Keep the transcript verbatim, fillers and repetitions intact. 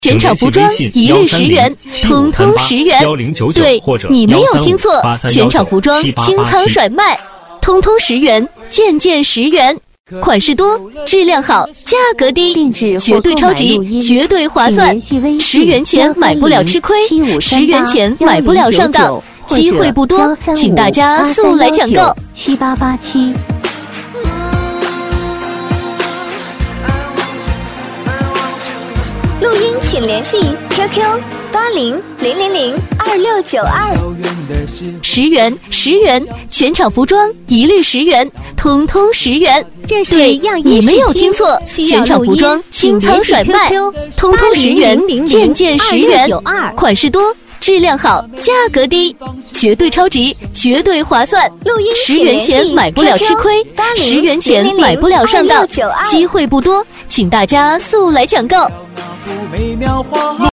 全场服装一律十元，通通十元。对，你没有听错，全场服装清仓甩卖，通通十元，件件十元。款式多，质量好，价格低，绝对超值，绝对划算。十元钱买不了吃亏，十元钱买不了上当，机会不多，请大家速来抢购。 七八八七。 录音请联系 Q Q 八零零零零二六九二。 十元，十元，全场服装一律十元，通通十元。 这是对， 样你没有听错，全场服装清仓甩卖，通通十元，件件十元。款式多，质量好，价格低，绝对超值，绝对划算。十元钱买不了吃亏，十元钱买不了上当，机会不多，请大家速来抢购。